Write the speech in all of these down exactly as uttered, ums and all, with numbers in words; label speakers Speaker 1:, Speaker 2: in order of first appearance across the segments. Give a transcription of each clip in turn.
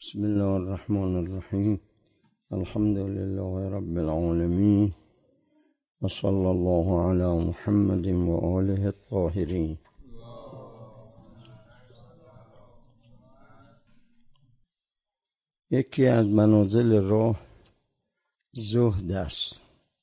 Speaker 1: بسم الله الرحمن الرحیم. الحمد لله رب العالمین و صلی الله علی محمد و آله الطاهرین. یکی از منازل راه زهد است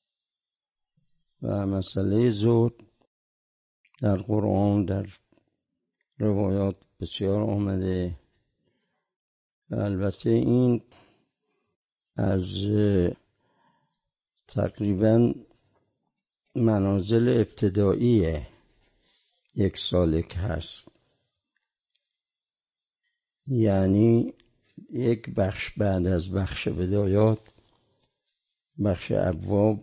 Speaker 1: و مسئله زهد در قرآن در روایات بسیار آمده و البته این از تقریبا منازل ابتدایی یک سالک هست، یعنی یک بخش بعد از بخش بدایات، بخش ابواب،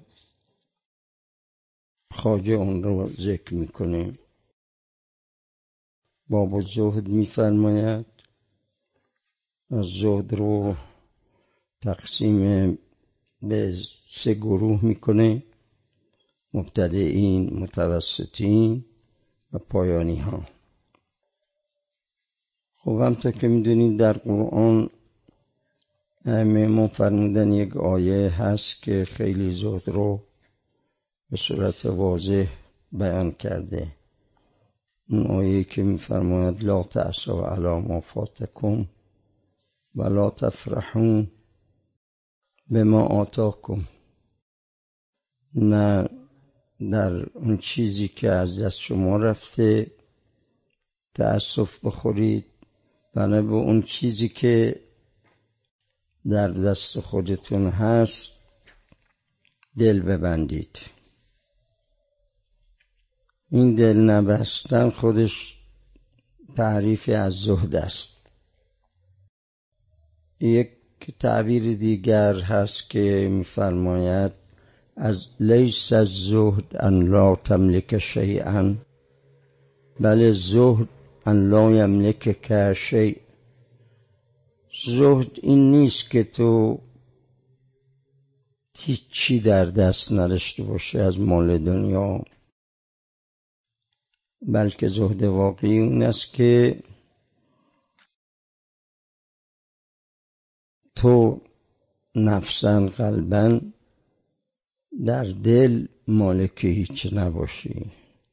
Speaker 1: خواجه اون رو ذکر میکنه. باب الزهد میفرماید از زهد رو تقسیم به سه گروه میکنه: مبتدئین، متوسطین و پایانی ها. خب همطور که میدونید در قرآن ائمه ما فرمودن یک آیه هست که خیلی زهد رو به صورت واضح بیان کرده. اون آیه که میفرماید لا تأسوا علی ما فاتکم و لا تفرحوا بما آتاکم، نه در اون چیزی که از دست شما رفته تأسف بخورید و نه به اون چیزی که در دست خودتون هست دل ببندید. این دل نبستن خودش تعریفی از زهد است. یک تعبیر دیگر هست که می‌فرماید از لیس الزهد ان لا تملک شیئا بل الزهد ان لا یملکک شیء. زهد این نیست که تو هیچی در دست نداشته باشه از مال دنیا، بلکه زهد واقعی اون است که تو نفساً قلباً در دل مالک هیچ نباشی.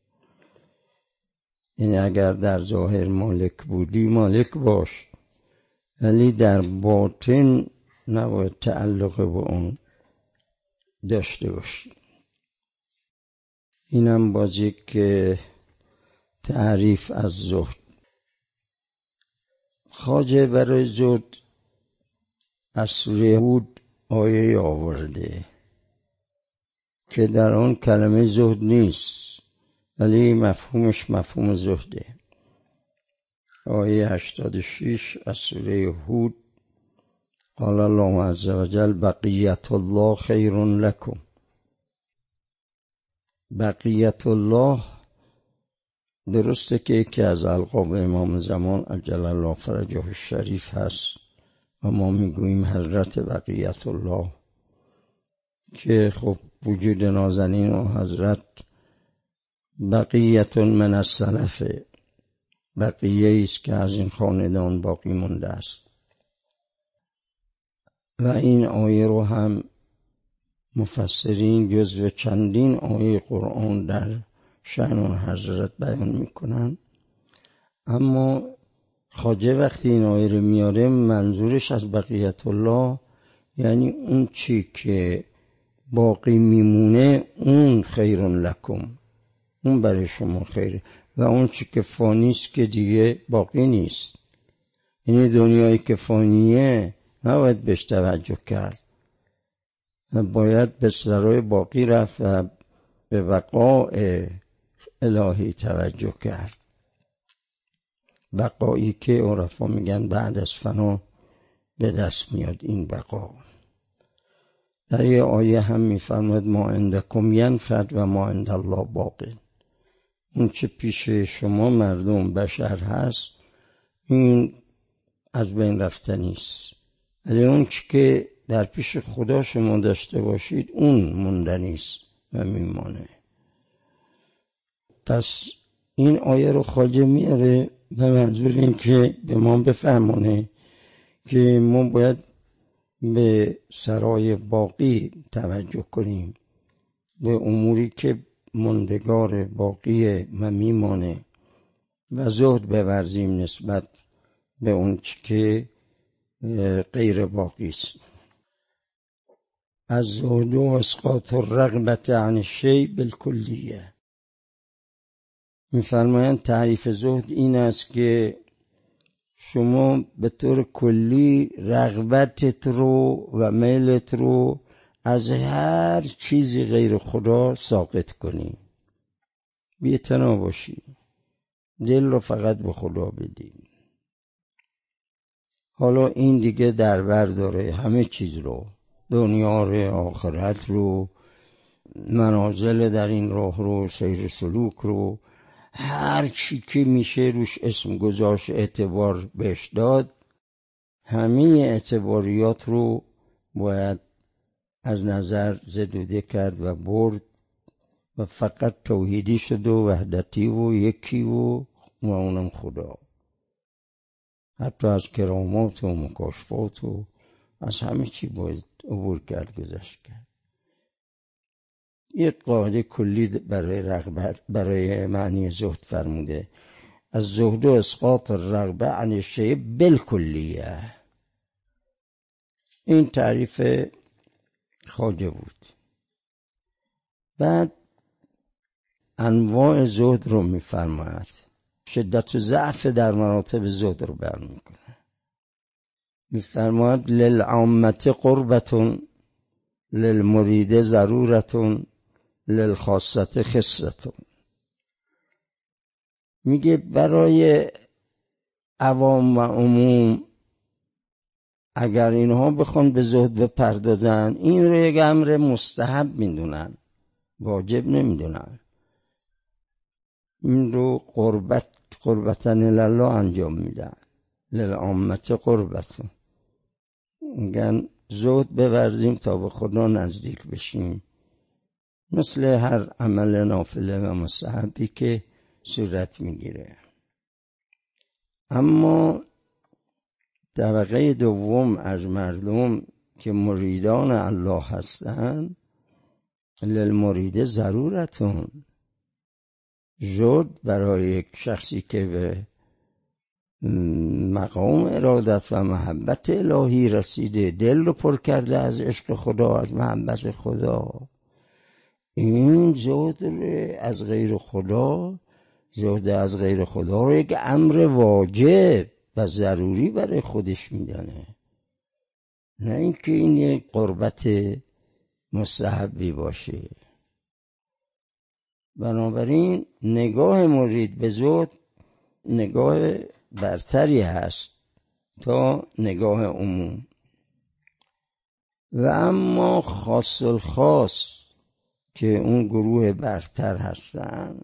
Speaker 1: یعنی اگر در ظاهر مالک بودی مالک باش، ولی در باطن نباید تعلق به اون داشته باشی. اینم باز یک تعریف از زهد. خواجه برای زهد از سوره هود آیه آورده که در آن کلمه زهد نیست، ولی مفهومش مفهوم زهده. آیه هشتاد و شش از سوره هود: قال الله عز وجل بقیت الله خیر لکم. بقیت الله درسته که یکی از القاب امام زمان عجل الله فرجه الشریف هست و ما میگوییم حضرت بقیت الله، که خب وجود نازنین و حضرت بقیت من السلف، بقیه است که از این خاندان باقی مونده است. و این آیه رو هم مفسرین جزو چندین آیه قرآن در شأن حضرت بیان میکنن، اما خواجه وقتی این آیه رو میاره منظورش از بقیت الله یعنی اون چی که باقی میمونه اون خیر لکم، اون برای شما خیره، و اون چی که فانیست که دیگه باقی نیست. یعنی دنیایی که فانیه نباید بهش توجه کرد، باید به سرای باقی رفت و به بقاء الهی توجه کرد، بقایی که عرفا میگن بعد از فنا به دست میاد. این بقا در یه آیه هم میفرماید ما عندکم ینفد و ما عند الله باق. اون چه پیش شما مردم بشر هست این از بین رفتنی است، ولی اون چه که در پیش خدا شما داشته باشید اون موندنی است و میمانه. پس این آیه رو خواجه میاره به منظور این که به ما بفهمونه که ما باید به سرای باقی توجه کنیم، به اموری که ماندگار باقی و میمانه و زهد بورزیم نسبت به اون که غیر باقی است. از زهد و اسقاط الرغبت عن الشیء بالکلیه. می‌فرمایند تعریف زهد این است که شما به طور کلی رغبتت رو و میلت رو از هر چیزی غیر خدا ساقط کنی، بی‌اعتنا باشی، دل رو فقط به خدا بدی. حالا این دیگه در بر داره همه چیز رو، دنیا رو، آخرت رو، منازل در این راه رو، سیر سلوک رو، هر چی که میشه روش اسم گذاشت، اعتبار بهش داد، همه اعتباریات رو باید از نظر زدوده کرد و برد و فقط توحیدی شد و وحدتی و یکی و و اونم خدا. حتی از کرامات و مکاشفات و از همه چی باید عبور کرد، گذشت کرد. یک قاعده کلی برای رغبت، برای معنی زهد فرموده: از زهد و اسقاط الرغبه عن الشیء بالکلیه. این تعریف خواجه بود. بعد انواع زهد رو میفرماید، شدت و ضعف در مراتب زهد رو بیان میکنه. میفرماید للعامة قربة، للمرید ضرورة، للخاصة خصة. میگه برای عوام و عموم اگر اینها بخوان به زهد بپردازن، این رو یک امر مستحب میدونن، واجب نمیدونن. این رو قربت قربتن الله انجام میدن. للعامة قربتون، میگن زهد بورزیم تا به خدا نزدیک بشیم، مثل هر عمل نافله و مستحبی که صورت میگیره. اما طبقه دوم از مردم که مریدان الله هستند، للمرید ضرورتون، زهد برای یک شخصی که به مقام ارادت و محبت الهی رسیده، دل رو پر کرده از عشق خدا، از محبت خدا، این زهد رو از غیر خدا، زهد از غیر خدا رو یک امر واجب و ضروری برای خودش میدانه، نه اینکه این یک قربت مستحبی باشه. بنابراین نگاه مرید به زهد نگاه برتری هست تا نگاه عموم. و اما خاص الخاص که اون گروه برتر هستن،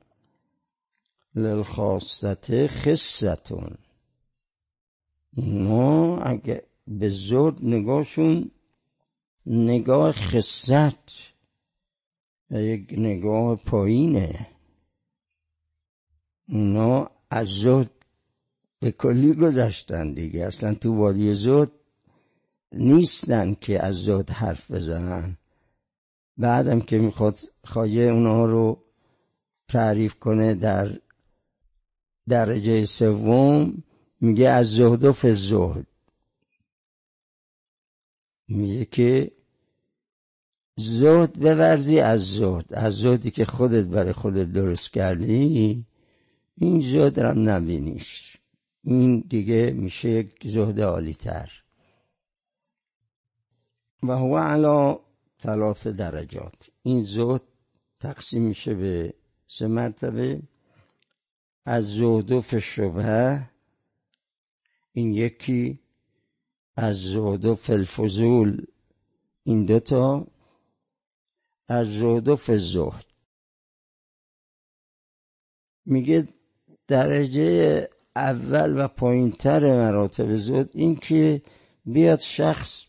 Speaker 1: للخاصة خصة، اونا اگه به زهد نگاهشون نگاه خصت، یک نگاه پایینه. اونا از زهد به کلی گذشتن دیگه، اصلا تو وادی زهد نیستن که از زهد حرف بزنن. بعدم که میخواد خواجه اونها رو تعریف کنه در درجه سوم، میگه از زهد و فی زهد، میگه که زهد بورزی از زهد، از زهدی که خودت برای خودت درست کردی، این زهد رو نبینیش، این دیگه میشه یک زهد عالی تر. و هو علی ثلاث درجات، این زهد تقسیم میشه به سه مرتبه. از زهد فی الشبهه، این یکی. از زهد فی الفضول، این دوتا. از زهد فی الزهد. میگه درجه اول و پایین تر مراتب زهد این که بیاد شخص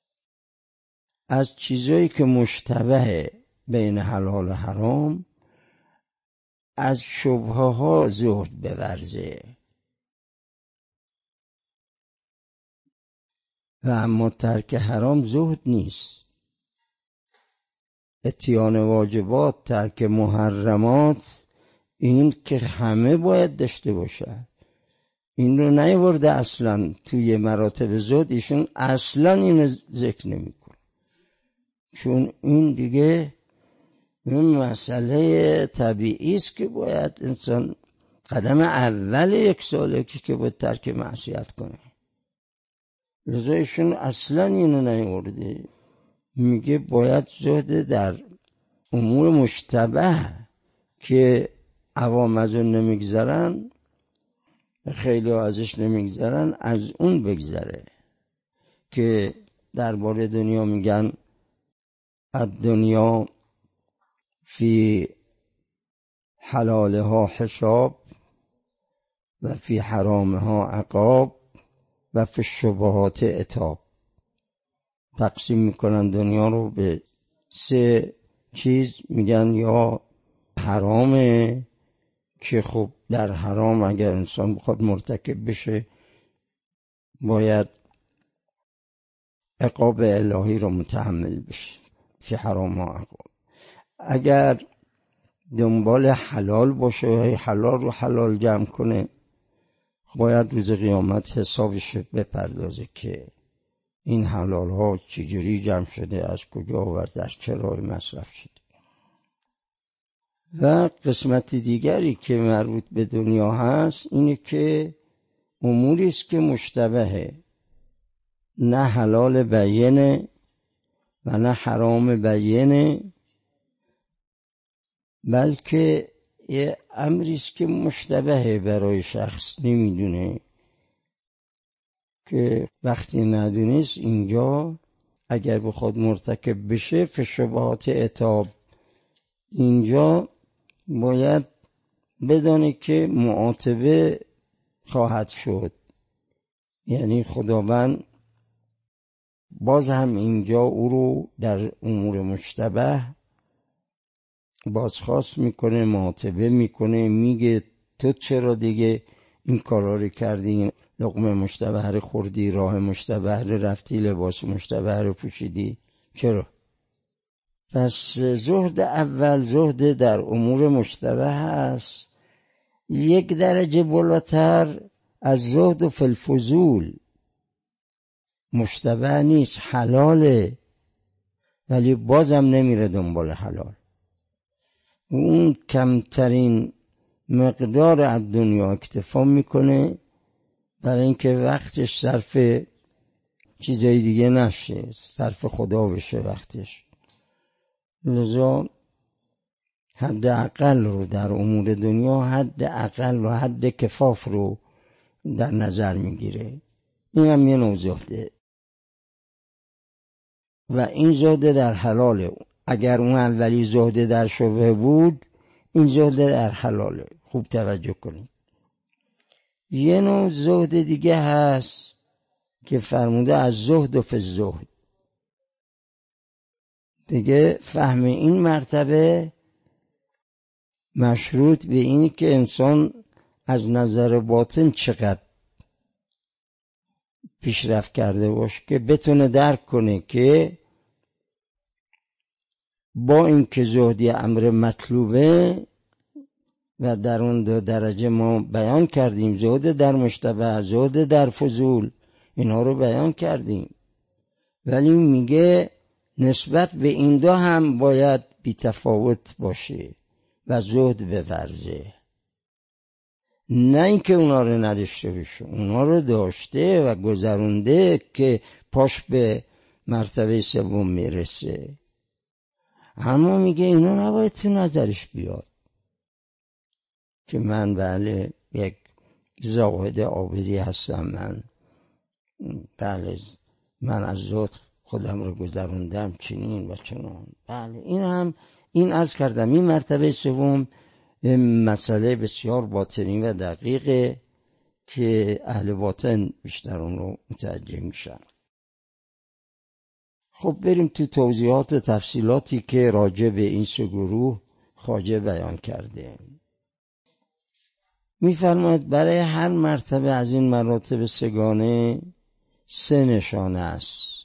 Speaker 1: از چیزایی که مشتبه بین حلال و حرام، از شبهه ها زهد بورزه. و اما ترک حرام زهد نیست. اتیان واجبات، ترک محرمات، این که همه باید داشته باشه. این رو نیورده اصلا توی مراتب زهد، ایشون اصلا اینو ذکر نمیکنه، چون این دیگه این مسئله طبیعی است که باید انسان قدم اول یک سالکی که باید ترک معصیت کنه. لذا ایشون اصلا اینو نیورده، میگه باید زهد در امور مشتبه که عوام از اون نمیگذرن، خیلی ازش نمیگذرن، از اون بگذره. که درباره دنیا میگن الدنیا فی حلالها حساب و فی حرامها عقاب و فی الشبهات عتاب. تقسیم میکنن دنیا رو به سه چیز، میگن یا حرامه که خب در حرام اگر انسان بخواد مرتکب بشه باید عقاب الهی رو متحمل بشه، فی حرام ها عقاب. اگر دنبال حلال باشه، حلال رو حلال جمع کنه، باید روز قیامت حسابش بپردازه که این حلال ها چجوری جمع شده، از کجا و در چه راه مصرف شده. و قسمت دیگری که مربوط به دنیا هست اینه که اموری است که مشتبهه، نه حلال بیینه و نه حرام بیینه، بلکه یه امری است که مشتبهه برای شخص، نمیدونه، که وقتی ندونست اینجا اگر بخواد مرتکب بشه فی شبهات عتاب، اینجا باید بدانه که معاتبه خواهد شد. یعنی خداوند باز هم اینجا او رو در امور مشتبه بازخواست میکنه، معاتبه میکنه، میگه تو چرا دیگه این کارا رو کردی، لقمه مشتبه رو خوردی، راه مشتبه رو رفتی، لباس مشتبه رو پوشیدی، چرا؟ پس زهد اول زهد در امور مشتبه هست، یک درجه بالاتر از زهد فی الفضول. مشتبه نیست، حلاله، ولی بازم نمیره دنبال حلال. اون کمترین مقدار از دنیا اکتفا میکنه برای اینکه وقتش صرف چیزای دیگه نشه، صرف خدا بشه وقتش. لذا حد اقل رو در امور دنیا، حد اقل و حد کفاف رو در نظر میگیره. این هم یه نوع زهده و این زهده در حلاله. اگر اون اولی زهده در شبه بود، این زهده در حلاله. خوب توجه کنید. یه نوع زهد دیگه هست که فرموده از زهد و فی الزهد. دیگه فهم این مرتبه مشروط به این که انسان از نظر باطن چقدر پیشرفت کرده باشه که بتونه درک کنه که با این که زهدی امر مطلوبه و در اون دو درجه ما بیان کردیم، زهد در مشتبه، زهد در فضول، اینا رو بیان کردیم، ولی میگه نسبت به این دو هم باید بی‌تفاوت باشه و زهد بورزه. نه اینکه اونا رو نداشته باشه، اونا رو داشته و گذرونده که پاش به مرتبه سوم میرسه، اما میگه اینا نباید تو نظرش بیاد که من بله یک زاهد عابدی هستم، من بله من از زهد خودم رو گذروندم چنین و چنان. بله این هم این عرض کردم، این مرتبه سوم مسئله بسیار باطنی و دقیقه که اهل باطن بیشتر اون رو متوجه میشن. خب بریم تو توضیحات و تفصیلاتی که راجع به این سه گروه خواجه بیان کرده. میفرماید برای هر مرتبه از این مراتب سگانه سه نشانه است.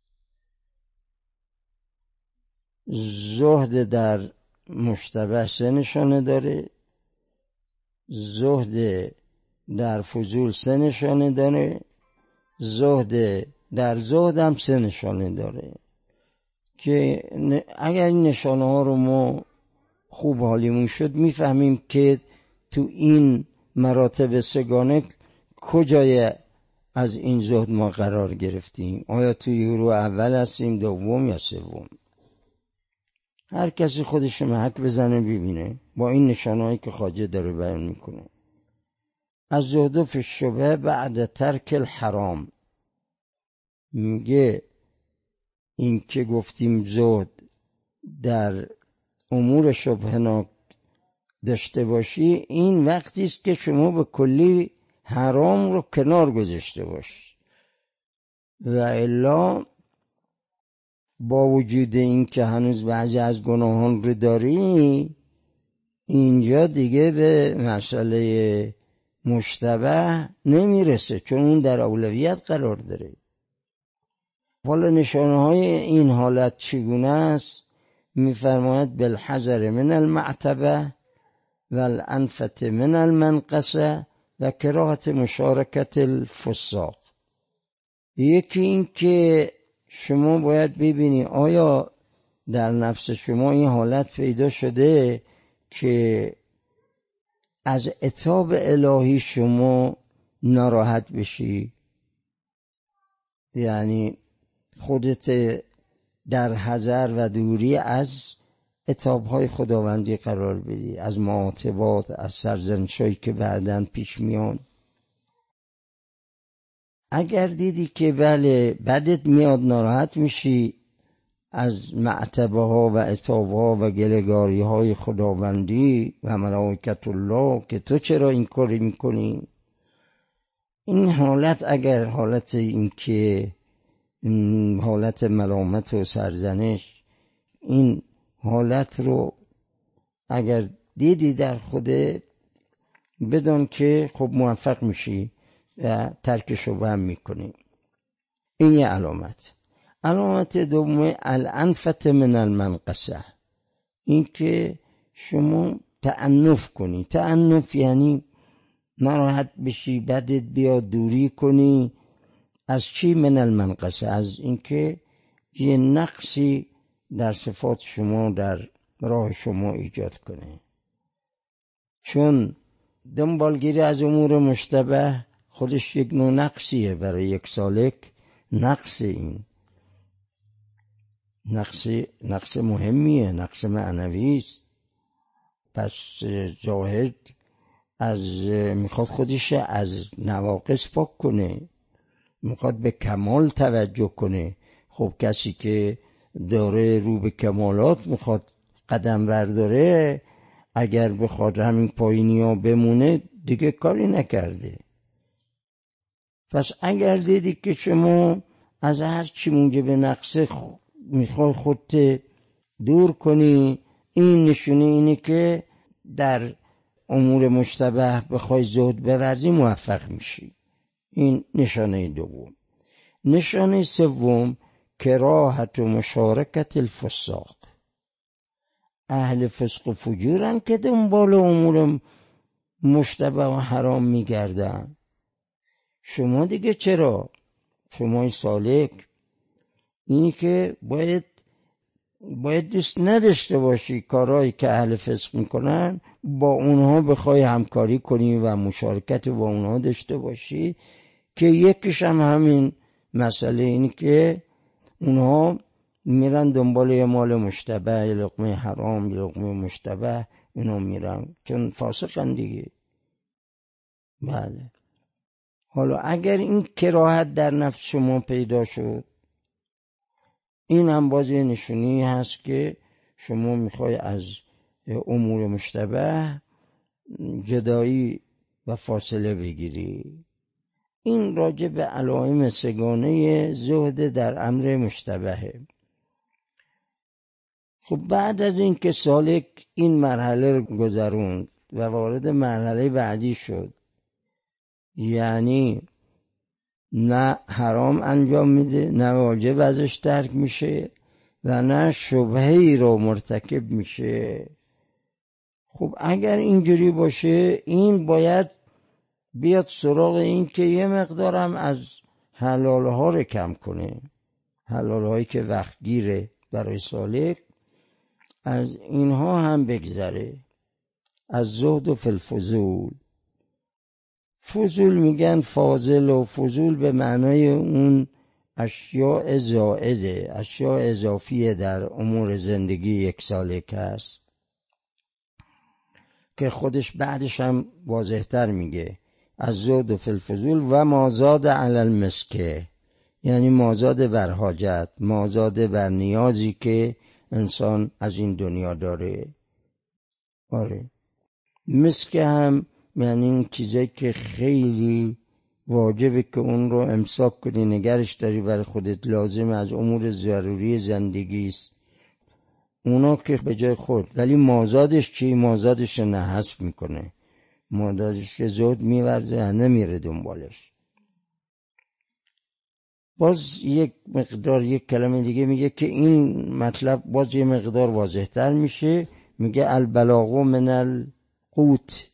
Speaker 1: زهد در مشتبه سه نشانه داره، زهد در فضول سه نشانه داره، زهد در زهد هم سه نشانه داره که اگر این نشانه ها رو ما خوب حالیمون شد میفهمیم که تو این مراتب سگانه کجای از این زهد ما قرار گرفتیم. آیا توی گروه اول هستیم، دوم یا سوم؟ هر کسی خودش محک بزنه ببینه با این نشانهایی که خواجه داره بیان میکنه. از زهد فی الشبهه بعد ترک الحرام، میگه این که گفتیم زهد در امور شبهناک داشته باشی، این وقتی است که شما به کلی حرام رو کنار گذاشته باشی، و الا با وجود این که هنوز بعضی از گناهان رو داری، اینجا دیگه به مسئله مشتبه نمیرسه، چون اون در اولویت قرار داره. حالا نشانه های این حالت چگونه است؟ میفرماید بالحذر من المعتبه و الانفت من المنقصه و کراهت مشارکت الفساق. یکی این که شما باید ببینی آیا در نفس شما این حالت پیدا شده که از عتاب الهی شما ناراحت بشی، یعنی خودت در حذر و دوری از عتاب‌های خداوندی قرار بدی، از معاتبات، از سرزنشایی که بعداً پیش میان. اگر دیدی که بله بدت میاد، ناراحت میشی از معتبه ها و عتاب ها و گله‌گاری های خداوندی و ملائکت الله که تو چرا این کاری میکنی، این حالت اگر حالت این که حالت ملامت و سرزنش، این حالت رو اگر دیدی در خوده، بدون که خب موفق میشی و ترک شبهه هم میکنی. این یه علامت. علامت دوم الانفت من المنقصه، این که شما تعنف کنی. تعنف یعنی ناراحت بشی، بدت بیاد، دوری کنی. از چی؟ من المنقصه، از اینکه یه نقصی در صفات شما در راه شما ایجاد کنه. چون دنبالگیری از امور مشتبه خودش یک نوع نقصیه برای یک سالک. نقص این نقص نقص مهمیه، نقص معنوی است. پس زاهد از میخواد خودش از نواقص پاک کنه، میخواد به کمال توجه کنه. خب کسی که داره رو به کمالات میخواد قدم برداره، اگر بخواد همین پایینی ها بمونه دیگه کاری نکرده. پس اگر دیدی که شما از هر چی موجب نقصه میخوای خودت دور کنی، این نشونه اینه که در امور مشتبه بخوای زهد بورزی موفق میشی. این نشانه دوم. نشانه سوم کراهت و مشارکت الفساق. اهل فسق و فجورن که دنبال امور مشتبه و حرام میگردن. شما دیگه چرا؟ شما سالک اینی که باید باید دوست نداشته باشی کارهایی که اهل فسق میکنن، با اونها بخوای همکاری کنی و مشارکت با اونها داشته باشی، که یکیش هم همین مسئله اینی که اونها میرن دنبال یه مال مشتبه، یه لقمه حرام، یه لقمه مشتبه، اینا میرن چون فاسقن دیگه. بله. حالا اگر این کراهت در نفس شما پیدا شد، این هم باز یه نشونی هست که شما میخوای از امور مشتبه جدایی و فاصله بگیری. این راجع به علائم سگانه زهد در امر مشتبهه. خب بعد از این که سالک این مرحله رو گذروند و وارد مرحله بعدی شد، یعنی نه حرام انجام میده، نه واجب ازش ترک میشه و نه شبهه‌ای رو مرتکب میشه. خب اگر اینجوری باشه این باید بیاد سراغ این که یه مقدارم از حلالها رو کم کنه، حلالهایی که وقت گیره برای سالک، از اینها هم بگذره. از زهد و فلفضول. فضول میگن فاضل، و فضول به معنای اون اشیاء زائده، اشیاء اضافیه در امور زندگی یک سالک هست که خودش بعدش هم واضحتر میگه از زهد و فلفضول و مازاد علی المسکه، یعنی مازاد بر حاجت، مازاد بر نیازی که انسان از این دنیا داره. آره مسکه هم یعنی این چیزایی که خیلی واجبه که اون رو امساک کنی، نگرش داری، برای خودت لازم از امور ضروری زندگی است، اونا که به جای خود. ولی مازادش چی؟ مازادش نه حذف میکنه، مازادش که زود میورزه نمیره دنبالش. باز یک مقدار یک کلمه دیگه میگه که این مطلب باز یک مقدار واضحتر میشه، میگه البلاغ من القوت،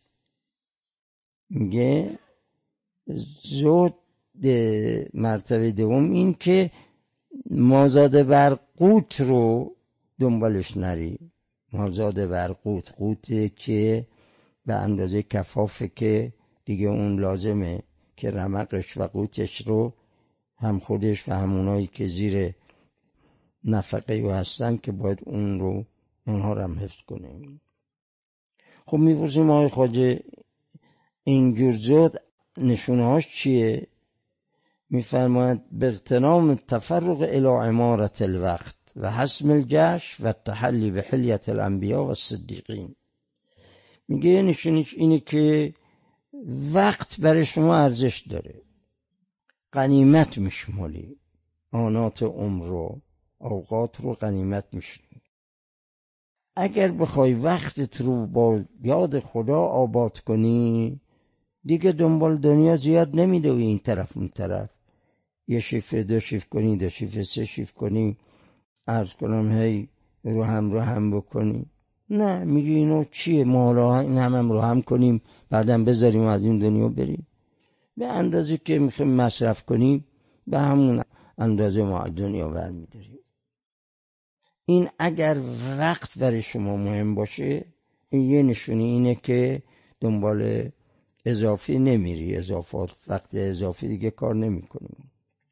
Speaker 1: میگه زود مرتبه دوم این که مازاد بر قوت رو دنبالش نری. مازاد بر قوت، قوته که به اندازه کفافه که دیگه اون لازمه که رمقش و قوتش رو هم خودش و همونایی که زیر نفقه و هستن که باید اون رو اونها رو هم حفظ کنیم. خب میپرسیم آقای خواجه اینجور زود نشونهاش چیه؟ میفرماید به اغتنام تفرق الی عمارت الوقت و حسم الجش و التحلی به حلیت الانبیاء و الصدیقین. میگه نشونش اینه که وقت برای شما ارزش داره، غنیمت میشمالی، آنات عمر رو، اوقات رو غنیمت میشمالی. اگر بخوای وقتت رو با یاد خدا آباد کنی دیگه دنبال دنیا زیاد نمیدوی این طرف اون طرف، یه شیفه دو شیف کنی، دو شیفه سه شیف کنی، عرض کنم هی رو هم رو هم بکنی. نه، میگی اینو چیه، ما حالا این هم, هم رو هم کنیم بعدم بذاریم از این دنیا بریم. به اندازه که میخوایم مصرف کنیم به همون اندازه ما از دنیا برمیداریم. این اگر وقت برای شما مهم باشه این یه نشونی اینه که دنبال اضافی نمیری، اضافات وقت اضافی دیگه کار نمی کنیم.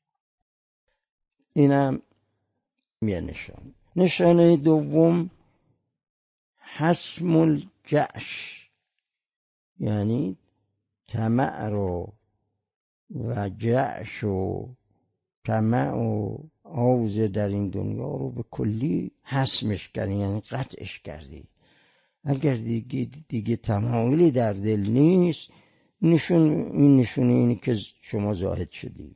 Speaker 1: اینم یه نشان. نشانه دوم حسم الجعش، یعنی طمع رو و جعش و طمع و آوز در این دنیا رو به کلی حسمش کردی، یعنی قطعش کردی. اگر دیگه دیگه تمایلی در دل نیست، نشون این نشونه اینه که شما زاهد شدی.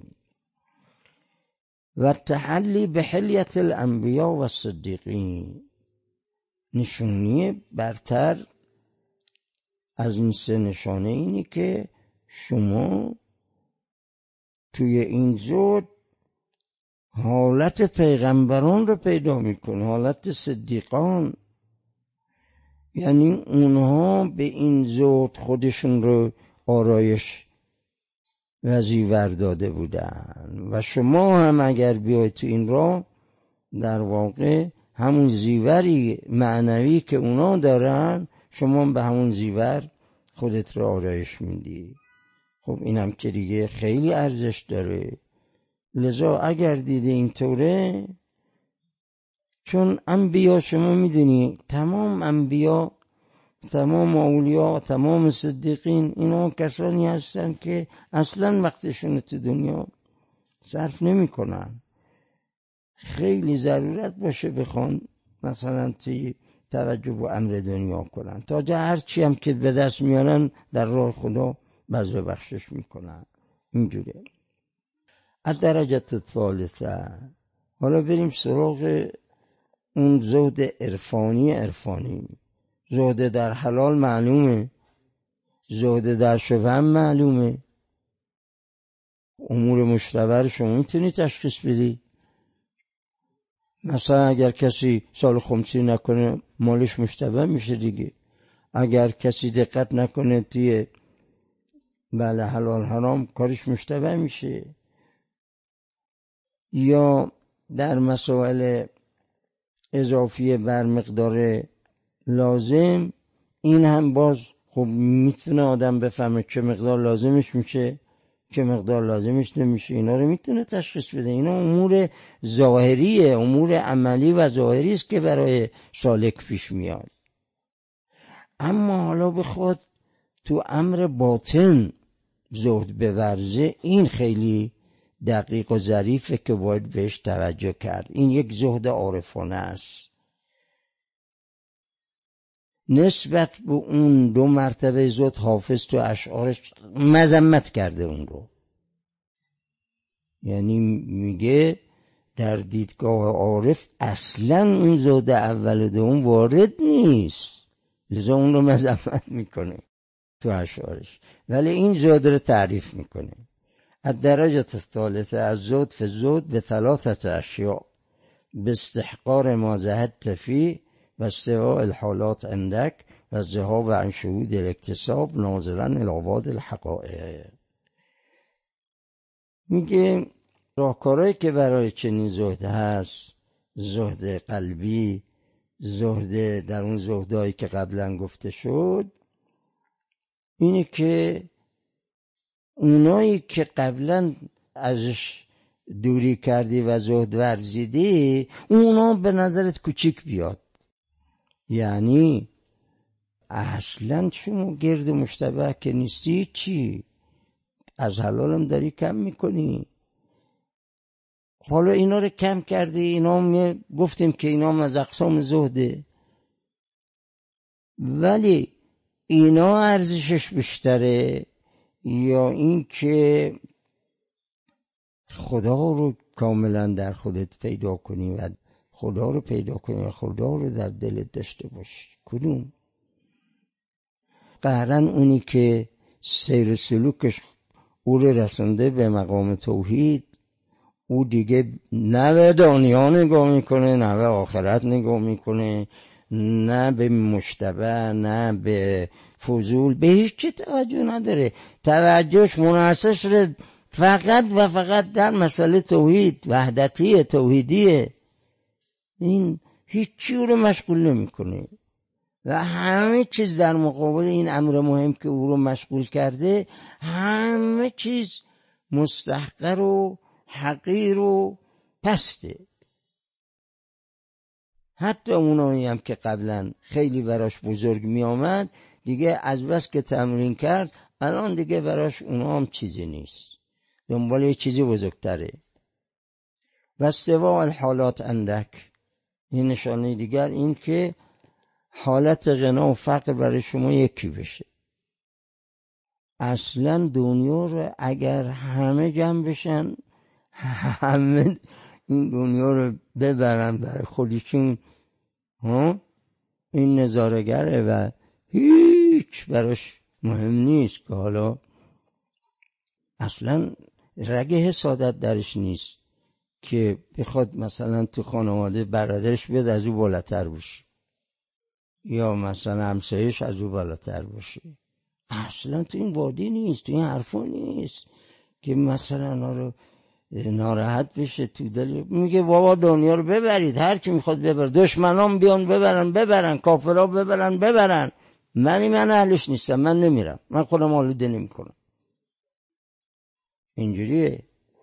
Speaker 1: و تحلی به حلیت الانبیاء و الصدیقین، نشونی برتر از این سه نشانه اینه که شما توی این زود حالت پیغمبران رو پیدا میکنه، حالت صدیقان. یعنی اونها به این زود خودشون رو آرایش و زیور داده بودن و شما هم اگر بیاید تو این راه در واقع همون زیوری معنوی که اونا دارن شما به همون زیور خودت رو آرایش میدی. خب اینم که دیگه خیلی ارزش داره. لذا اگر دیده اینطوره، چون انبیا شما میدونی تمام انبیا، تمام اولیا، تمام صدیقین اینا کسانی هستن که اصلا وقتشون تو دنیا صرف نمی کنن. خیلی ضرورت باشه بخوان مثلا توی توجه به امر دنیا کنن، تا جا هرچی هم که به دست میارن در راه خدا بذل بخشش میکنن. اینجوره. از درجه الثالثه حالا بریم سراغ اون زهد عرفانی. عرفانی زهد در حلال معلومه، زهد در شبه هم معلومه. امور مشتبه رو شما میتونی تشخیص بدی. مثلا اگر کسی سال خمسی نکنه مالش مشتبه میشه دیگه. اگر کسی دقت نکنه توی بله حلال حرام کارش مشتبه میشه. یا در مسائل اضافی بر مقدار لازم، این هم باز خب میتونه آدم بفهمه چه مقدار لازمش میشه چه مقدار لازمش نمیشه. اینا رو میتونه تشخیص بده. اینا امور ظاهریه، امور عملی و ظاهری است که برای سالک پیش میاد. اما حالا بخواد تو امر باطن زهد بورزه، این خیلی دقیق و ظریفه که باید بهش توجه کرد. این یک زهد عارفانه است. نسبت به اون دو مرتبه زهد حافظ تو اشعارش مذمت کرده اون رو. یعنی میگه در دیدگاه عارف اصلا اون زهد اول و دوم وارد نیست، لذا اون رو مذمت میکنه تو اشعارش، ولی این زهد رو تعریف میکنه. الدرجة الثالثة الزهد في الزهد بثلاثة أشياء: باستحقار ما زهدت فيه واستواء الحالات عندك والذهاب عن شهود الاكتساب ناظرا إلى بعض الحقائق. میگه راهکارهایی که برای چنین زهد هست، زهد قلبی، زهد در اون زهدهایی که قبلا گفته شد، اینه که اونایی که قبلا ازش دوری کردی و زهد ورزیدی اونا به نظرت کوچیک بیاد. یعنی اصلا شما گرد مشتبه که نیستی، چی؟ از حلالم داری کم میکنی. حالا اینا رو کم کردی، اینا می گفتیم که اینا از اقسام زهده، ولی اینا ارزشش بیشتره یا این که خدا رو کاملا در خودت پیدا کنی و خدا رو پیدا کنی و خدا رو در دلت داشته باشی؟ کدوم؟ قهرن اونی که سیر سلوکش او رو رسونده به مقام توحید، او دیگه نه به دنیا نگاه میکنه، نه به آخرت نگاه میکنه، نه به مشتبه، نه به فضول، به هیچ چی توجه نداره. توجهش منحصر شده فقط و فقط در مسئله توحید، وحدتی توحیدیه. این هیچ چی رو مشغول نمیکنه و همه چیز در مقابل این امر مهم که او رو مشغول کرده، همه چیز مستحقر و حقیر و پسته. حتی اونایی هم که قبلا خیلی براش بزرگ می آمد، دیگه از بس که تمرین کرد الان دیگه براش اونا هم چیزی نیست، دنبال یه چیزی بزرگتره. و استواء الحالات عندک، این نشانه دیگر این که حالت غنا و فقر برای شما یکی بشه. اصلا دنیا رو اگر همه جمع بشن، همه این دنیا رو ببرن برای خودشون، ها این نظاره‌گره و هیچ براش مهم نیست که حالا اصلا رگ حسادت درش نیست که بخواد مثلا تو خانواده برادرش بیاد از او بالاتر باشه یا مثلا همسایش از او بالاتر باشه. اصلا تو این وادی نیست، تو این حرفا نیست که مثلا رو ناراحت بشه تو دل. میگه بابا دنیا رو ببرید، هر کی میخواد ببر، دشمنام بیان ببرن ببرن، کافرها ببرن ببرن، منی من اهلش نیستم، من نمیرم، من خودم آلوده نمیکنم. اینجوریه.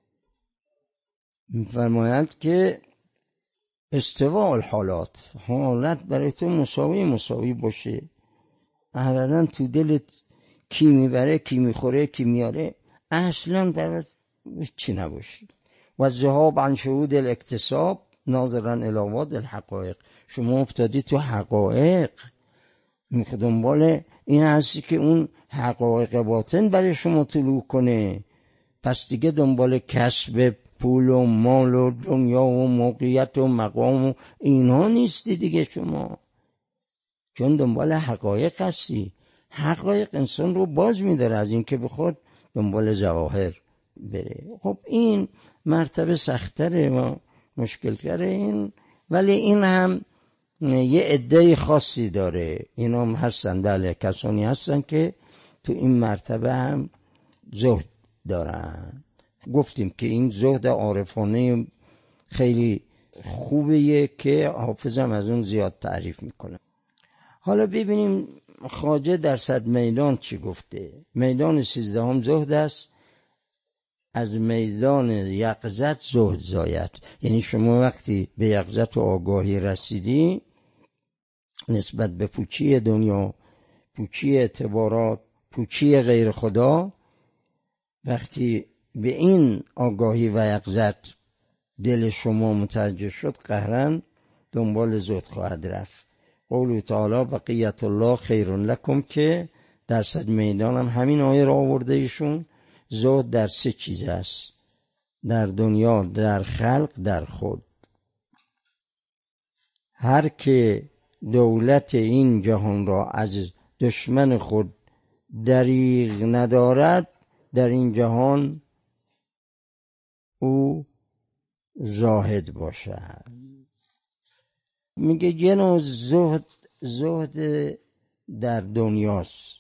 Speaker 1: میفرمایند که استواء الحالات، حالت برای تو مساوی مساوی باشه، ابدا تو دلت کی میبره کی میخوره کی میاره اصلا برات چی نباشه. و الذهاب عن شهود الاکتساب ناظرا الی بعض الحقایق، شما افتادی تو حقایق، میخواد دنبال این هستی که اون حقایق باطن برای شما طلوع کنه، پس دیگه دنبال کسب پول و مال و دنیا و موقعیت و مقام و اینها نیستی دیگه شما، چون دنبال حقایق هستی. حقایق انسان رو باز میداره از این که بخواد دنبال ظواهر بره. خب این مرتبه سختره و مشکلتره این، ولی این هم یه عده خاصی داره، اینا هم هستن، بله کسانی هستن که تو این مرتبه هم زهد دارن. گفتیم که این زهد عارفانه خیلی خوبیه که حافظم از اون زیاد تعریف میکنه. حالا ببینیم خواجه در صد میدان چی گفته. میدان سیزدهم زهد است، از میدان یقظت زهد زاید. یعنی شما وقتی به یقظت و آگاهی رسیدی نسبت به پوچی دنیا، پوچی اعتبارات، پوچی غیر خدا، وقتی به این آگاهی و یقظت دل شما متوجه شد، قهرن دنبال زهد خواهد رفت. قول تعالی بقیت الله خیر لکم که در صد میدان هم همین آیه را آورده ایشون. زهد در سه چیز است، در دنیا، در خلق، در خود. هر که دولت این جهان را از دشمن خود دریغ ندارد، در این جهان او زاهد باشد. میگه یه نوع زهد، زهد در دنیاست.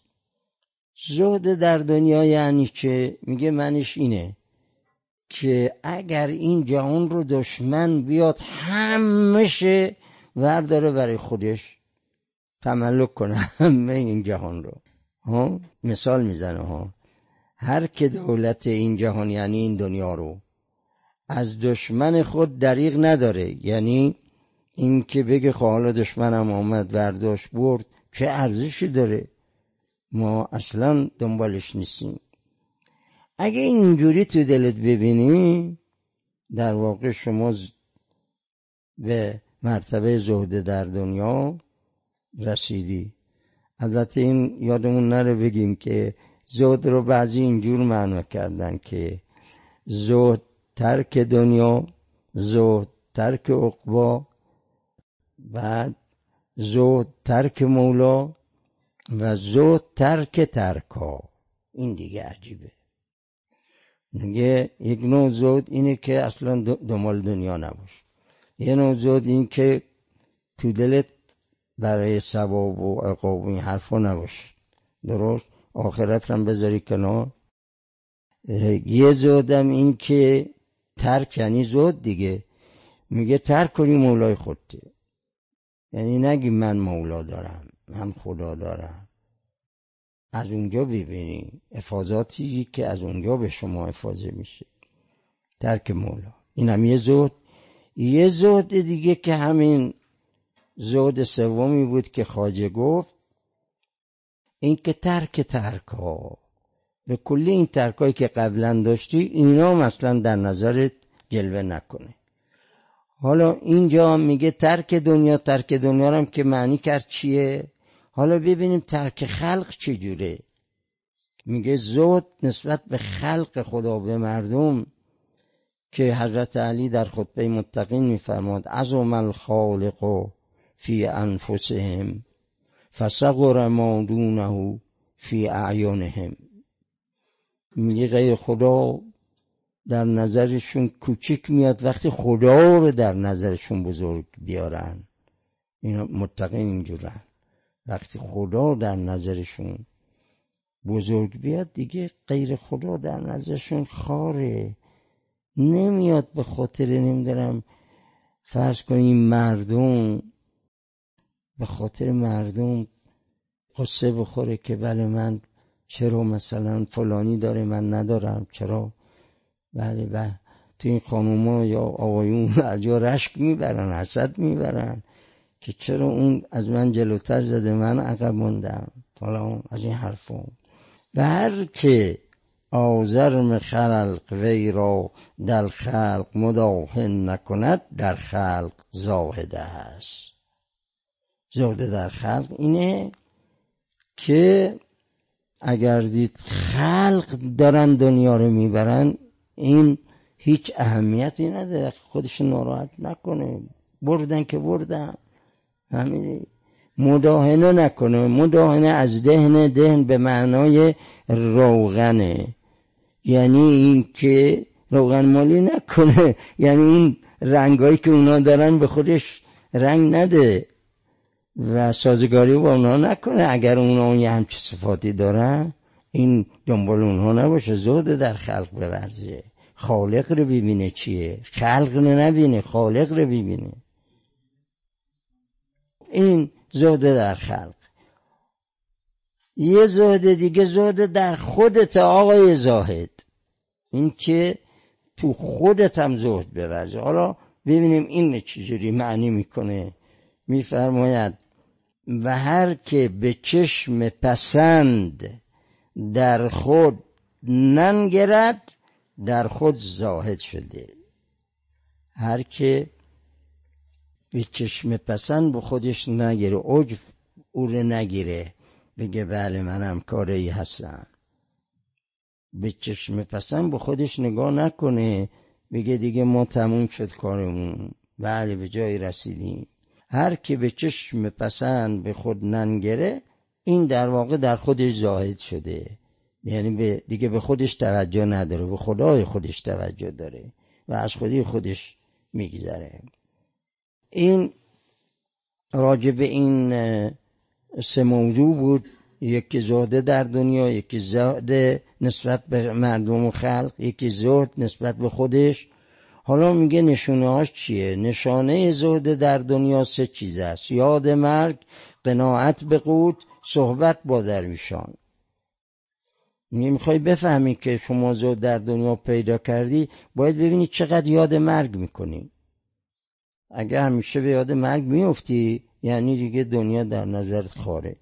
Speaker 1: زهد در دنیا یعنی چه؟ میگه منش اینه که اگر این جهان رو دشمن بیاد همشه ورداره برای خودش تملک کنه، همه این جهان رو. ها مثال میزنه ها، هر که دولت این جهان یعنی این دنیا رو از دشمن خود دریغ نداره، یعنی این که بگه خب حالا دشمنم آمد برداشت برد، چه ارزشی داره، ما اصلا دنبالش نیستیم. اگه اینجوری تو دلت ببینی، در واقع شما به مرتبه زهد در دنیا رسیدی. البته این یادمون نره بگیم که زهد رو بعضی اینجور معنی کردن که زهد ترک دنیا، زهد ترک عقبا، بعد زهد ترک مولا و زهد ترک ترکا. این دیگه عجیبه. میگه یک نوع زهد اینه که اصلا دنبال دنیا نباش. یه نوع زهد این که تو دلت برای ثواب و عقاب و این حرفا نباش، درست؟ آخرت هم بذاری کنار. یه زهدم این که ترک، یعنی زهد دیگه، میگه ترک کنی مولای خودته، یعنی نگی من مولا دارم، من خدا دارم. از اونجا ببینی افاضاتی که از اونجا به شما افاضه میشه، ترک مولا. این هم یه زهد. یه زهد دیگه که همین زهد سومی بود که خواجه گفت، این که ترک ترک ها، به کلی این ترک هایی که قبلا داشتی اینا مثلا در نظرت جلوه نکنه. حالا اینجا میگه ترک دنیا، ترک دنیا هم که معنی کرد چیه؟ حالا ببینیم ترک خلق چجوره. میگه زهد نسبت به خلق خدا، به مردم، که حضرت علی در خطبه متقین میفرماد عظم الخالق فی انفسهم فصغر ما دونه فی اعینهم. میگه غیر خدا در نظرشون کوچک میاد وقتی خدا رو در نظرشون بزرگ بیارن. اینا متقین اینجورن، وقتی خدا در نظرشون بزرگ بیاد دیگه غیر خدا در نظرشون خاره. نمیاد به خاطر نمیدارم فرض کنیم مردم، به خاطر مردم قصه بخوره که بله من چرا مثلا فلانی داره من ندارم، چرا بله بله تو این خانوما یا آقایون از جا رشک میبرن، حسد میبرن که چرا اون از من جلوتر زده من عقب موندم، حالا از این حرفا. و هر که آزرم خلق وی را در خلق مداهن نکند در خلق زاهد است. زاهد در خلق اینه که اگر دید خلق دارن دنیا رو میبرن، این هیچ اهمیتی نداره، خودش ناراحت نکنه، بردن که بردن، همین مداهنه نکنه. مداهنه از دهن، دهن به معنای روغنه، یعنی این که روغن مالی نکنه، یعنی این رنگایی که اونا دارن به خودش رنگ نده و سازگاری با اونا نکنه. اگر اونا یه همچه صفاتی دارن این دنبال اونها نباشه، زهد در خلق بورزه، خالق رو ببینه چیه، خلق رو نبینه، خالق رو ببینه. این زهد در خلق. یه زهد دیگه زهد در خودت آقای زاهد، این که تو خودت هم زهد بورزه. حالا ببینیم این چجوری معنی میکنه. میفرماید و هر که به چشم پسند در خود ننگرد در خود زاهد شده. هر که به چشم پسند به خودش نگیره، عجب او رو نگیره، بگه بله منم کاری هستم. به چشم پسند به خودش نگاه نکنه، بگه دیگه ما تموم شد کارمون، بله به جای رسیدیم. هر که به چشم پسند به خود ننگره، این در واقع در خودش زاهد شده، یعنی به دیگه به خودش توجه نداره، به خدای خودش توجه داره و از خودی خودش میگذره. این راجع به این سه موضوع بود، یکی زهد در دنیا، یکی زهد نسبت به مردم و خلق، یکی زهد نسبت به خودش. حالا میگه نشونه هاش چیه؟ نشانه زهد در دنیا سه چیز است: یاد مرگ، قناعت به قوت، صحبت با درویشان. میخوای بفهمی که شما زهد در دنیا پیدا کردی، باید ببینی چقدر یاد مرگ میکنی. اگه همیشه به یاد مرگ میفتی، یعنی دیگه دنیا در نظرت خاره.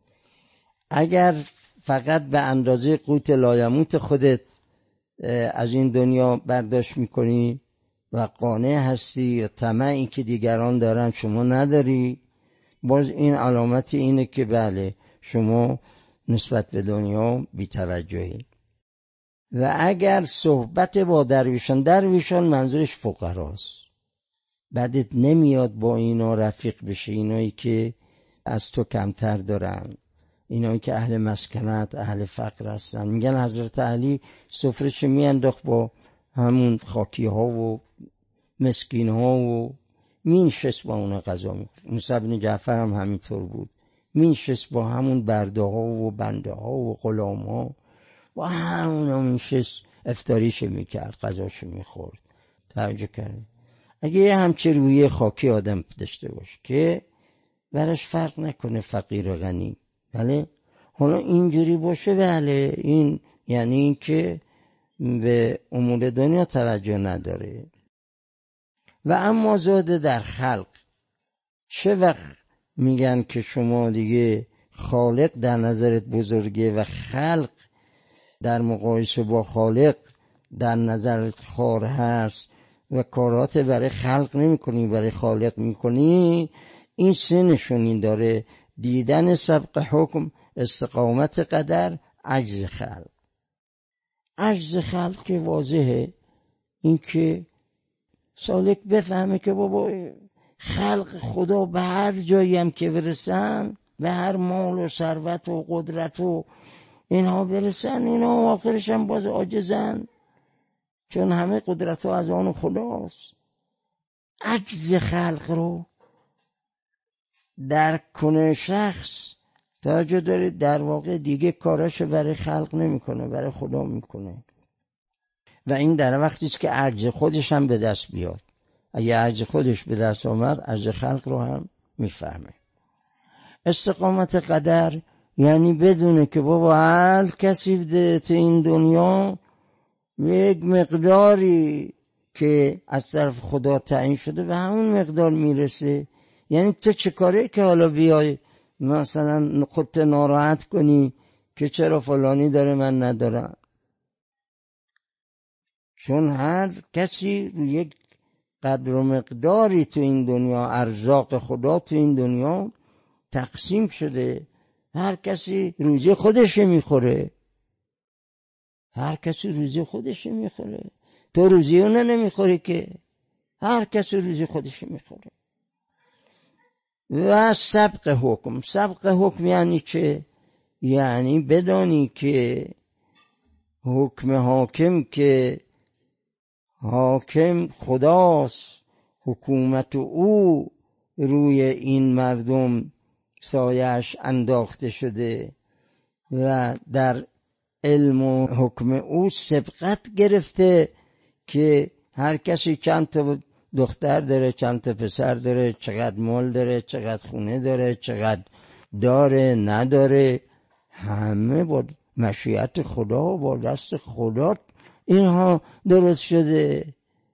Speaker 1: اگر فقط به اندازه قوت لایموت خودت از این دنیا برداشت میکنی و قانع هستی یا طمعی که دیگران دارن شما نداری، باز این علامت اینه که بله شما نسبت به دنیا بی‌توجهی. و اگر صحبت با درویشان، درویشان منظورش فقراست، بعدت نمیاد با اینا رفیق بشه، اینایی که از تو کمتر دارن، اینایی که اهل مسکنت، اهل فقر هستن. میگن حضرت علی سفره‌ش میانداخت با همون خاکی ها و مسکین ها و مینشست با اون غذا میخورد. موسی بن جعفر هم همینطور بود، مینشست با همون برده ها و بنده ها و غلام ها و همون مینشست افطاریش میکرد، غذاش میخورد. توجه کرد؟ اگه یه همچه روی خاکی آدم داشته باشه که براش فرق نکنه فقیر و غنی، بله حالا اینجوری باشه، بله این یعنی این که به امور دنیا توجه نداره. و اما زهد در خلق، چه وقت میگن که شما دیگه خالق در نظرت بزرگه و خلق در مقایسه با خالق در نظرت خار هست و کارات برای خلق نمی کنی برای خالق میکنی. این سه نشونی داره: دیدن سبق حکم، استقامت قدر، عجز خلق. عجز خلق که واضحه، این که سالک بفهمه که بابا خلق خدا به هر جایی هم که برسن، به هر مال و ثروت و قدرت و اینها برسن، اینا آخرش هم باز عاجزن، چون همه قدرت ها از آن خداست. عجز خلق رو درک کنه شخص، توجه داره در واقع دیگه کاراشو برای خلق نمیکنه، برای خدا میکنه. و این در وقتی است که عجز خودش هم به دست بیاد. اگه عجز خودش به دست آمد، عجز خلق رو هم میفهمه. استقامت قدر یعنی بدونه که بابا هر کسی تو این دنیا به یک مقداری که از طرف خدا تعیین شده به همون مقدار میرسه. یعنی تو چه کاره که حالا بیای مثلا خودت ناراحت کنی که چرا فلانی داره من ندارم؟ چون هر کسی رو یک قدر و مقداری تو این دنیا، ارزاق خدا تو این دنیا تقسیم شده. هر کسی روزی خودش میخوره، هر کسی روزی خودش میخوره. تو روزی اونه نمیخوری که، هر کسی روزی خودش میخوره. و سبق حکم، سبق حکم یعنی چه؟ یعنی بدانی که حکم حاکم که حاکم خداست، حکومت او روی این مردم سایش انداخته شده و در علم و حکم او سبقت گرفته که هر کسی چند تا دختر داره، چند تا پسر داره، چقدر مال داره، چقدر خونه داره، چقدر داره نداره، همه با مشیت خدا، با دست خدا اینها درست شده.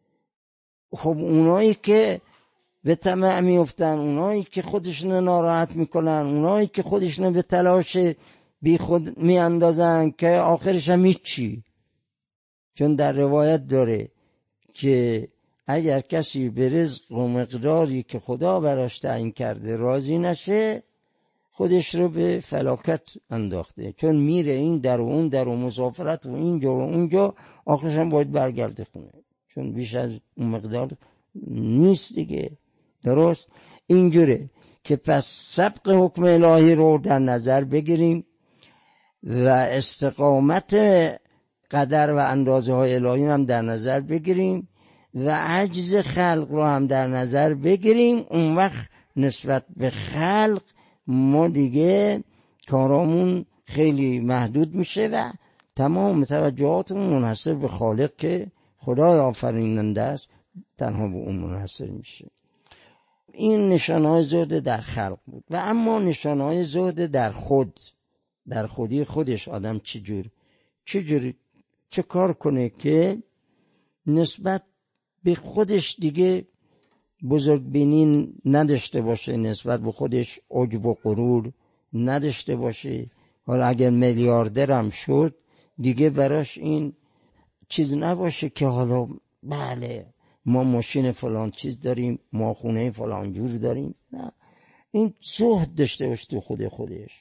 Speaker 1: خب اونایی که به طمع میفتن، اونایی که خودشون ناراحت میکنن، اونایی که خودشون به تلاش بی خود میاندازن که آخرش هم هیچی. چون در روایت داره که اگر کسی به رزق و مقداری که خدا براش تعیین کرده راضی نشه، خودش رو به فلاکت انداخته. چون میره این در و اون در و مسافرت و اینجا و اونجا، آخرش هم باید برگرده خونه، چون بیش از اون مقدار نیست دیگه. درست اینجوره که پس سبق حکم الهی رو در نظر بگیریم و استقامت قدر و اندازه های الهی هم در نظر بگیریم و عجز خلق رو هم در نظر بگیریم. اون وقت نسبت به خلق ما دیگه کارامون خیلی محدود میشه و تمام توجهاتمون منحصر به خالق که خدای آفریننده است تنها به اون منحصر میشه. این نشانهای زهد در خلق بود. و اما نشانهای زهد در خود، در خودی خودش آدم چجور چجور چه کار کنه که نسبت به خودش دیگه بزرگبینی نداشته باشه، نسبت به خودش عجب و غرور نداشته باشه. حالا اگر میلیاردر هم شد دیگه براش این چیز نباشه که حالا بله ما ماشین فلان چیز داریم، ما خونه فلان جور داریم. نه، این زهد داشته باشه تو خود خودش.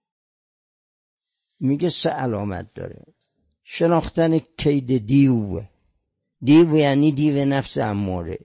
Speaker 1: میگه سه علامت داره. شناختن کید دیو. دیو یعنی دیو نفس اماره.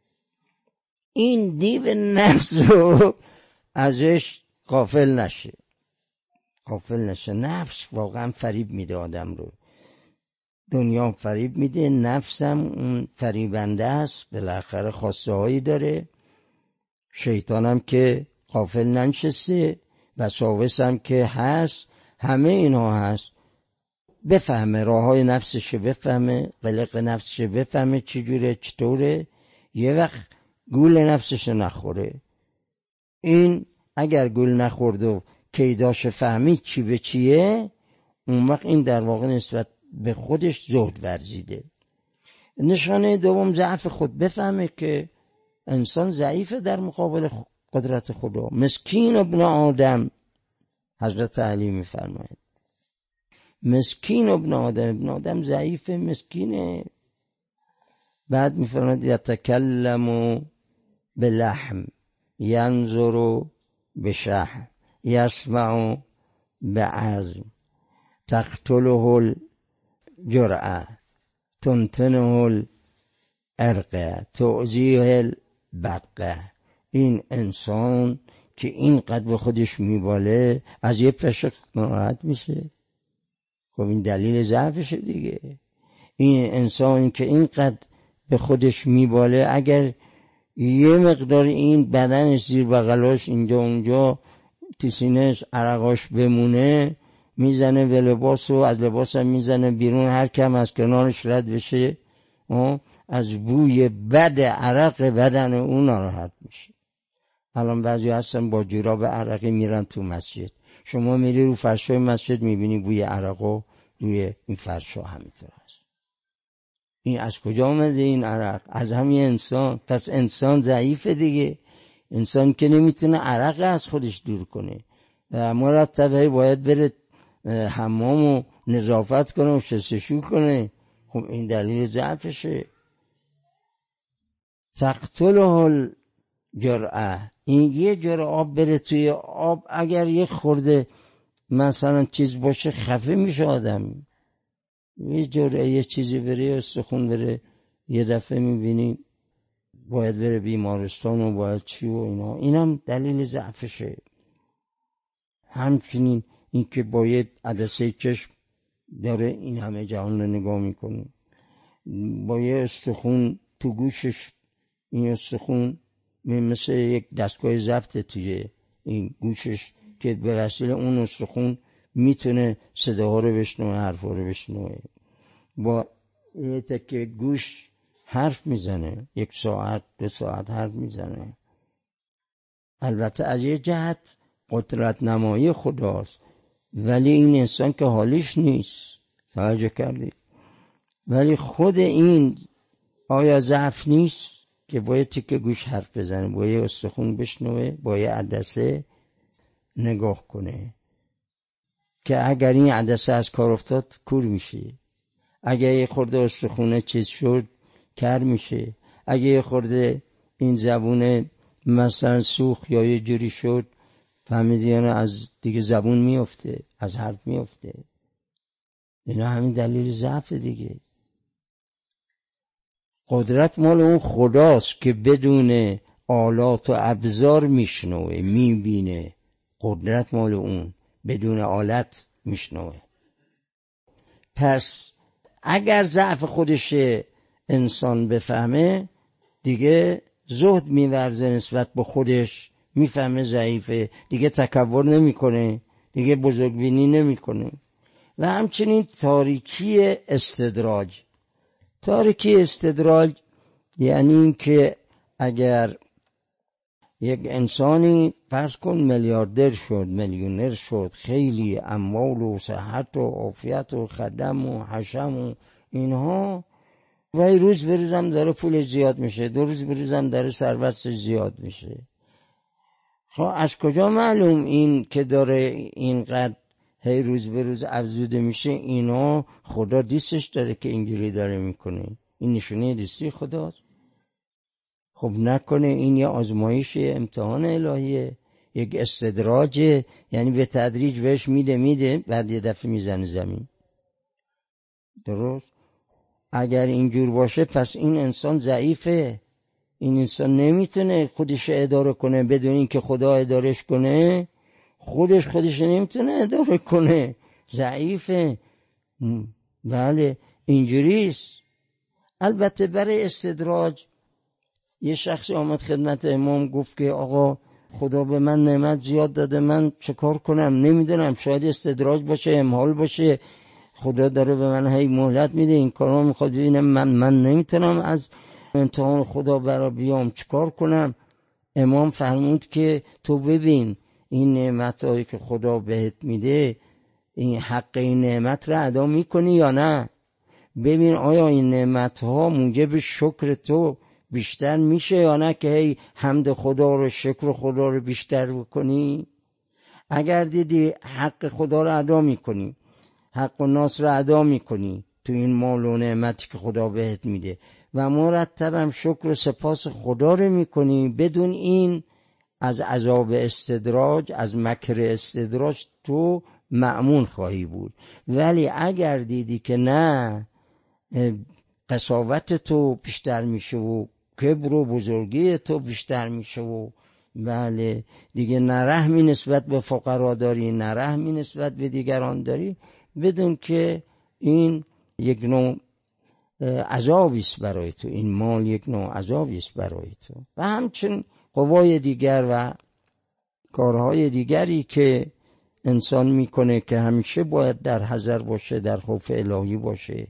Speaker 1: این دیو نفس رو ازش غافل نشه، غافل نشه. نفس واقعا فریب میده آدم رو. دنیا فریب میده، نفسم اون فریبنده است، بالاخره خواسته هایی داره. شیطانم که غافل ننشسته، وساوس هم که هست، همه اینها هست. بفهمه راه های نفسشه، بفهمه قلق نفسشه، بفهمه چجوره چطوره، یه وقت گول نفسش نخوره. این اگر گول نخورد و کیداش فهمید چی به چیه، اون وقت این در واقع نسبت به خودش زهد ورزیده. نشانه دوم ضعف خود. بفهمه که انسان ضعیفه در مقابل قدرت خدا. مسکین ابن آدم، حضرت علی میفرماید مسکین ابن آدم، ابن آدم ضعیفه، مسکینه. بعد میفرماید یتکلم بلحم ینظر بشحم یسمع بعظم تقتله الجرأة تنتنه العرق تعزیه البقه. این انسان که اینقدر به خودش میباله از یه پشه ناراحت میشه. خب این دلیل ضعفشه دیگه. این انسان که اینقدر به خودش میباله، اگر یه مقدار این بدنش زیر بغلاش اینجا اونجا تیسینش عرقاش بمونه، میزنه به لباس و از لباس هم میزنه بیرون. هر کم از کنارش رد بشه از بوی بد عرق بدن اون ناراحت میشه. الان بعضی هستن با جوراب عرقی میرن تو مسجد. شما میری رو فرشای مسجد میبینی بوی عرقو روی این فرشا همینطور هست. این از کجا آمده این عرق؟ از همین انسان. پس انسان ضعیفه دیگه. انسان که نمیتونه عرق از خودش دور کنه و مرتبه باید بره حمام و نظافت کنه و شستشو کنه. خب این دلیل ضعفشه. تقتله الجرأة. این یه جرعه آب بره توی آب، اگر یه خورده مثلا چیز باشه خفه میشه آدم. یه جرعه یه چیزی بره، یه استخون بره، یه دفعه میبینی باید بره بیمارستان و باید چی و اینا. اینم دلیل ضعفشه. همچنین این که با یه عدسه چشم داره این همه جهان رو نگاه میکنه، با یه استخون تو گوشش، این استخون مثل یک دستگاه ضبط توی این گوشش که به وسیله اون استخون میتونه صداها رو بشنوه، حرفا رو بشنوه. با یه تکه گوش حرف میزنه، یک ساعت دو ساعت حرف میزنه. البته از یه جهت قدرت نمایی خداست، ولی این انسان که حالیش نیست. توجه کردی؟ ولی خود این آیا ضعف نیست که با یه تکه گوش حرف بزنه، با یه استخون بشنوه، با یه عدسه نگاه کنه که اگر این عدسه از کار افتاد کور میشه، اگر یه خورده استخونه چیز شد کر میشه، اگر یه خورده این زبونه مثلا سوخت یا یه جوری شد فهمیدی یعنی از دیگه زبون میفته، از حرف میفته. اینا همین دلیل ضعف دیگه. قدرت مال اون خداست که بدون آلات و ابزار میشنوه، میبینه. قدرت مال اون، بدون آلت میشنوه. پس اگر ضعف خودش انسان بفهمه دیگه زهد میورزه نسبت به خودش، میفهمه ضعیفه، دیگه تکبر نمیکنه، دیگه بزرگبینی نمیکنه. و همچنین تاریکی استدراج. تاریکی استدراج یعنی این که اگر یک انسانی فرض کن میلیاردر شد، میلیونر شد، خیلی اموال و صحت و عافیت و خدم و حشم و اینها، و روز به روزم داره پول زیاد میشه، دو روز به روزم داره ثروتش زیاد میشه. خب از کجا معلوم این که داره اینقدر هی روز به روز افزوده میشه اینا خدا دیستش داره که اینجوری داره میکنه؟ این نشونه دیستی خداست. خب نکنه این یه آزمایش، امتحان الهیه، یک استدراجه، یعنی به تدریج بهش میده میده بعد یه دفعه میزنه زمین. درست؟ اگر اینجور باشه پس این انسان ضعیفه. این انسان نمیتونه خودش اداره کنه بدون اینکه خدا ادارش کنه. خودش خودش نمیتونه اداره کنه، ضعیفه. بله اینجوریست. البته برای استدراج یه شخصی آمد خدمت امام گفت که آقا خدا به من نعمت زیاد داده، من چه کار کنم؟ نمیدونم، شاید استدراج باشه، امهال باشه، خدا داره به من هی مهلت میده، این کارا میخواد ببینم من من نمیتونم از امتحان خدا برا بیام، چه کار کنم؟ امام فرمود که تو ببین این نعمتایی که خدا بهت میده، این حق این نعمت رو ادا میکنی یا نه؟ ببین آیا این نعمتها موجب شکر تو بیشتر میشه یا نه که هی حمد خدا رو، شکر خدا رو بیشتر بکنی؟ اگر دیدی حق خدا رو ادا میکنی، حق الناس رو ادا میکنی تو این مال و نعمتی که خدا بهت میده و مرتبم شکر و سپاس خدا رو میکنی، بدون این از عذاب استدراج، از مکر استدراج تو مأمون خواهی بود. ولی اگر دیدی که نه، قساوت تو بیشتر میشه و کبر و بزرگی تو بیشتر میشه و بله دیگه نرحمی نسبت به فقرا داری، نرحمی نسبت به دیگران داری، بدون که این یک نوع عذابیست برای تو، این مال یک نوع عذابیست برای تو. و همچنین قوای دیگر و کارهای دیگری که انسان میکنه که همیشه باید در حذر باشه، در خوف الهی باشه.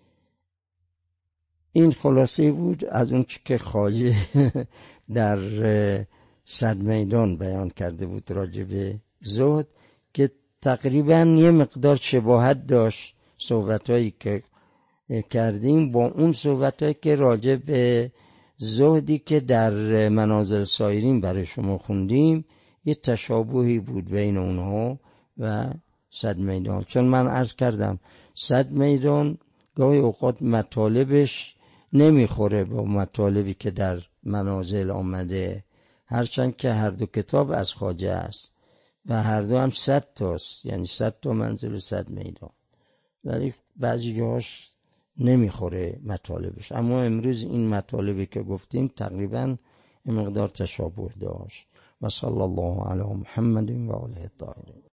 Speaker 1: این خلاصه بود از اون چی که خواجه در صد میدان بیان کرده بود راجع به زهد، که تقریبا یه مقدار شباهت داشت صحبتایی که کردیم با اون صحبتایی که راجع به زهدی که در منازل سایرین برای شما خوندیم. یه تشابهی بود بین اونها و صد میدان. چون من عرض کردم صد میدان گاهی اوقات مطالبش نمیخوره با مطالبی که در منازل آمده، هرچند که هر دو کتاب از خواجه است و هر دو هم صد تاست، یعنی صد تا منزل و صد میدان، ولی بعضی جاهاش نمیخوره مطالبش. اما امروز این مطالبی که گفتیم تقریبا مقدار تشابه داشت. و صلی الله علی محمد و آله الطاهرین.